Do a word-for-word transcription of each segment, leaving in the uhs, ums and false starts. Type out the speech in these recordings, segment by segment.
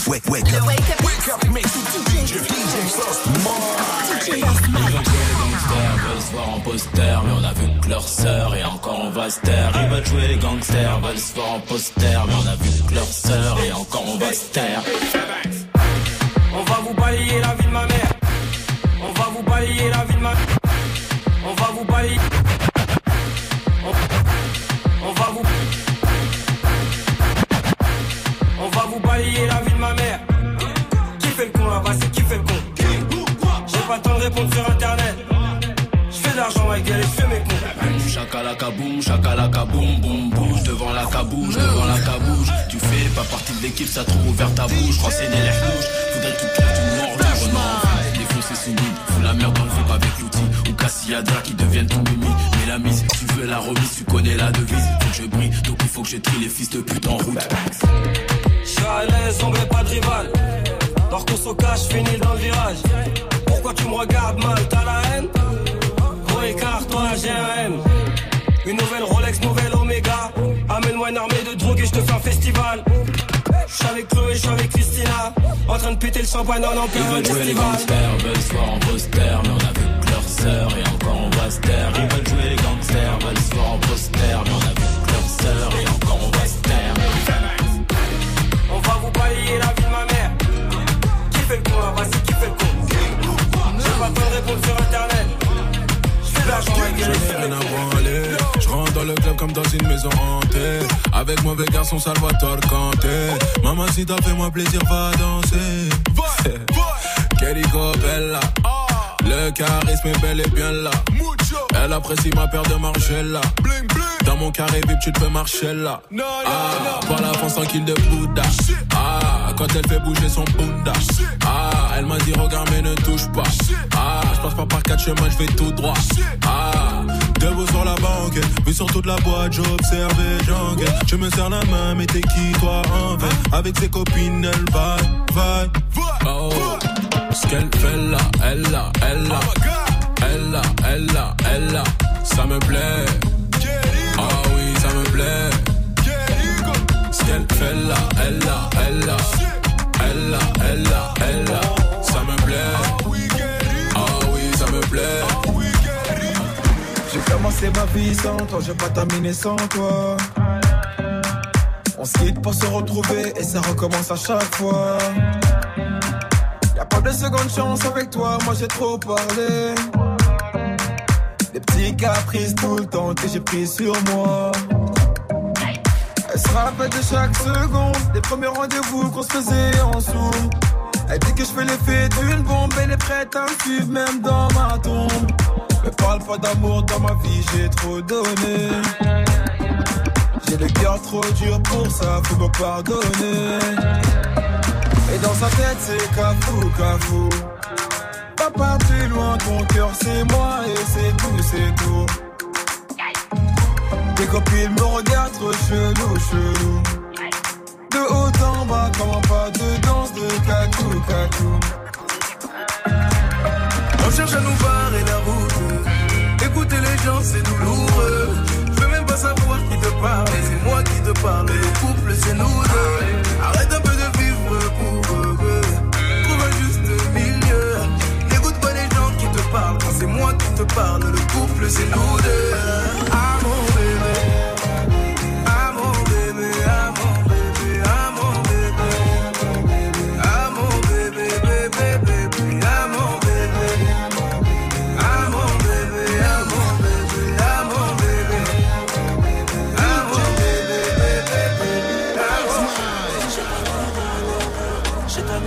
wake, wake up. Wake up, make tout D J, D J Sauce Mike. Les gangsters veulent se voir en poster, mais on a vu que leur sœur et encore on va se taire. Ils veulent jouer les gangsters, veulent se voir en poster, mais on a vu que leur sœur et encore on va se taire. On va vous balayer la vie de ma mère. On va vous balayer la vie de ma mère. On va vous balayer. On, on va vous. On va vous balayer la vie de ma mère. Qui fait le con là-bas, c'est qui fait le con? J'ai pas le temps de répondre sur internet. J'fais de l'argent avec elle et j'fais mes cons. Chakalaka boum, chakalaka boum, boum, bouge devant la cabouche, devant la cabouche. Tu fais pas partie de l'équipe, ça trouve ouvert ta bouche. Renseigner les rouges, faudrait tout clair, tu mords le non. Défoncer sous mid, fous la merde dans le flip avec l'outil. Ou Cassiadra qui deviennent ton mimi. Mais la mise, tu veux la remise, tu connais la devise. Faut que je brille, donc il faut que je trie les fils de pute en route. J'suis à l'aise, on veut pas de rival. Dors qu'on se cache, finis dans le virage. Pourquoi tu me regardes mal, t'as la haine? Gros écart, toi la G un M. Une nouvelle Rolex, nouvelle Omega. Amène-moi une armée de drogue et je te fais un festival. J'suis avec Chloé, j'suis avec Christina. En train de péter le champagne en plein festival. Ils veulent jouer les gangsters, veulent se voir en poster, mais on a vu que leur sœur et encore on va se taire. Ils veulent jouer les gangsters, veulent se voir en poster, mais on a vu que leur sœur et encore on va se taire. On va vous balayer la vie de ma mère. Qui fait le con là-bas, c'est qui fait le con? J'ai pas le temps de répondre sur internet. J'fais de l'argent avec elle et j'fais mes cons. Je rentre dans le club comme dans une maison hantée. Avec mauvais garçon Salvatore Kanté. Mamacita, fais-moi plaisir, va danser. Querico Bella. Le charisme est bel et bien là. Elle apprécie ma paire de Margiela. Dans mon carré V I P tu te peux marcher là. Ah, par la France tranquille de Bouddha. Ah, quand elle fait bouger son Bunda. Ah, elle m'a dit regarde mais ne touche pas. Ah, je passe pas par quatre chemins, je vais tout droit. Ah, debout sur la banque, vu sur toute la boîte, j'observe et j'enquête. Je me serre la main, mais t'es qui toi en fait? Avec ses copines, elle va, va. Oh, ce qu'elle fait là, elle là, elle là. Elle là, elle là, elle là. Ça me plaît. Ah oui, ça me plaît. Ce qu'elle fait là, elle là, elle là. Elle là, elle là, elle là. Ça me plaît. Ah oui, ça me plaît. J'ai commencé ma vie sans toi, j'ai pas terminé sans toi. On se quitte pour se retrouver et ça recommence à chaque fois. Y'a pas de seconde chance avec toi, moi j'ai trop parlé. Des petits caprices tout le temps que j'ai pris sur moi. Elle se rappelle de chaque seconde, des premiers rendez-vous qu'on se faisait en sous. Elle dit que je fais l'effet d'une bombe, elle est prête à me suivre même dans ma tombe. Me parle pas d'amour dans ma vie, j'ai trop donné. J'ai le cœur trop dur pour ça, faut me pardonner. Et dans sa tête c'est cafou, cafou. Pas partir loin, ton cœur c'est moi et c'est tout, c'est tout. Tes copines me regardent trop chelou, chelou. De haut en bas, comment pas de danse de cacou, cacou. On cherche à nous barrer la route. Écouter les gens c'est douloureux. Je veux même pas savoir qui te parle, c'est moi qui te parle. Le couple c'est nous deux. Arrête un peu de vivre pour eux. Trouve un juste milieu. N'écoute pas les gens qui te parlent, quand c'est moi qui te parle. Le couple c'est nous deux. Ah mon bébé, ah mon bébé, ah mon bébé, ah mon bébé, ah mon bébé, bébé, bébé, ah mon bébé, ah mon bébé, ah mon bébé, ah mon bébé, ah mon bébé, bébé, bébé, ah mon bébé. J'ai ta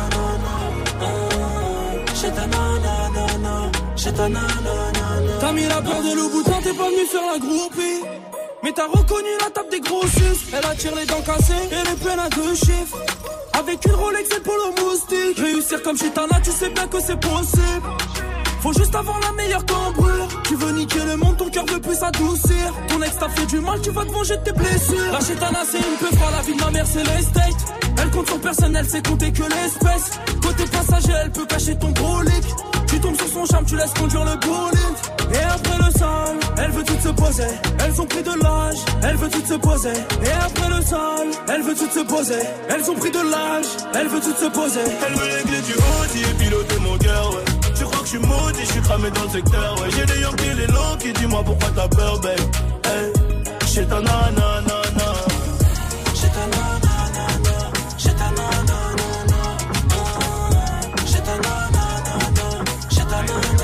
nanana, j'ai ta nanana, j'ai ta nanana. T'as mis la peur de Louboutin, t'es pas venu faire la groupie. Mais t'as reconnu la table des grossistes. Elle attire les dents cassées et les peines à deux chiffres. Avec une Rolex et pour le moustique. Réussir comme Chitana, tu sais bien que c'est possible. Faut juste avoir la meilleure cambrure. Tu veux niquer le monde, ton cœur veut plus s'adoucir. Ton ex t'a fait du mal, tu vas te venger de tes blessures. La Chitana c'est une peu froide, la vie de ma mère c'est l'estate. Elle compte sur personne, elle sait compter que l'espèce. Côté passager, elle peut cacher ton brolic. Tu tombes sur son charme, tu laisses conduire le bolide. Et après le sale, elle veut toutes se poser. Elles ont pris de l'âge, elle veut toutes se poser. Et après le sale, elle veut toutes se poser. Elles ont pris de l'âge, elle veut toutes se poser. Elle veut les clés du Audi et piloter mon cœur, ouais. Tu crois que je suis maudit, je suis cramé dans le secteur, ouais. J'ai des Yankees, les longs qui dis-moi pourquoi t'as peur, babe. Hey, j'ai ta nanana. J'ai ta nanana. J'ai ta nanana. J'ai ta nanana. J'ai ta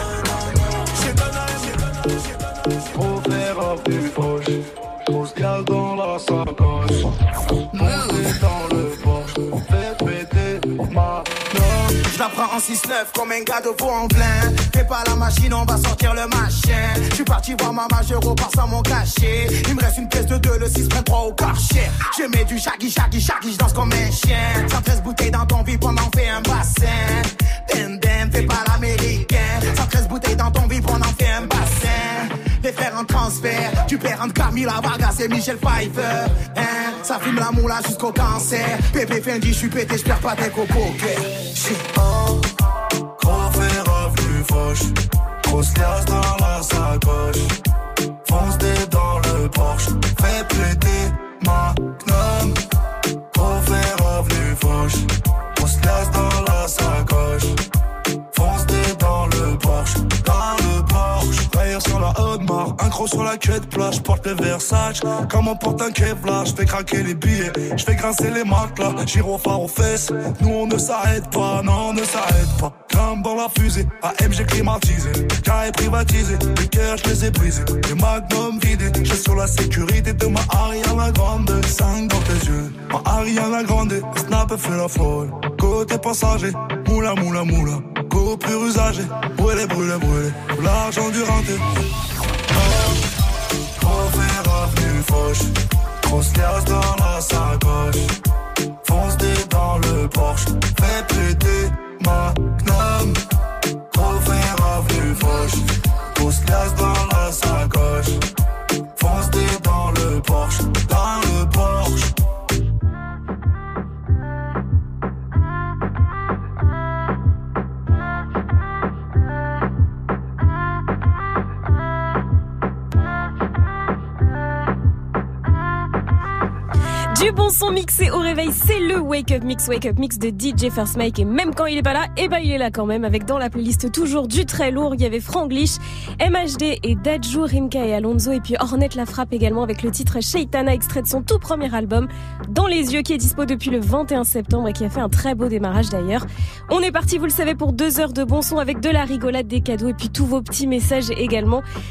nanana. Trop faire du poche, grosse gale dans la sacoche. Monter dans le Porsche, fais péter ma note. Je la prends en six neuf comme un gars de Vaux-en-Velin. Fais pas la machine, on va sortir le machin. Je suis parti voir ma majeure, repars sans mon cachet. Il me reste une pièce de deux, le six vingt-trois au Karcher. Je mets du shaggy, shaggy, shaggy, je danse comme un chien. cent treize bouteilles dans ton vide, on en fait un bassin. Dem dem, fais pas l'américain. cent treize bouteilles dans ton vide, on en fait un bassin. Les faire un transfert, tu perds entre Camila Vargas et Michel Pfeiffer. Hein, ça fume la moula jusqu'au cancer. Pépé Fendi, je suis pété, je perds pas tes copeaux. Shit. Oh, gros fait revenu fauche, grosse liasse dans la sacoche. Fonce des dans le Porsche, fais péter ma gnome. Gros fait revenu fauche, grosse liasse dans la sacoche. Fonce des dans le Porsche, dans le Porsche. Rayure sur la Audemars, un gros sur la queue de plage. Porte les Versace, comme on porte un Kevlar. J'fais craquer les billets, j'fais grincer les matelas. Gyrophare aux fesses, nous on ne s'arrête pas, non on ne s'arrête pas. Grimpe dans la fusée, A M G climatisé. Carré privatisé, les cœurs j'les ai brisés. Les magnums vidés, j'ai sur la sécurité de ma Ariana Grande. Cinq dans tes yeux, ma Ariana Grande. Snap fait la folle, côté passager. Moula moula moula, go plus usagé. Brûlé brûlé brûlé, l'argent du renté. Gros fait revenu fauche, grosse liasse dans la sacoche. Fonce des dans le Porsche, fais péter ma gnome. Gros fait revenu fauche, grosse liasse dans la sacoche. Fonce des dans le Porsche, dans le Porsche. Du bon son mixé au réveil, c'est le Wake Up Mix, Wake Up Mix de D J First Mike. Et même quand il est pas là, eh ben il est là quand même. Avec dans la playlist toujours du très lourd, il y avait Franglish, M H D et Dadju, Rimka et Alonso. Et puis Ornette la frappe également avec le titre Sheitana, extrait de son tout premier album Dans les yeux, qui est dispo depuis le vingt et un septembre et qui a fait un très beau démarrage d'ailleurs. On est parti, vous le savez, pour deux heures de bon son avec de la rigolade, des cadeaux et puis tous vos petits messages également.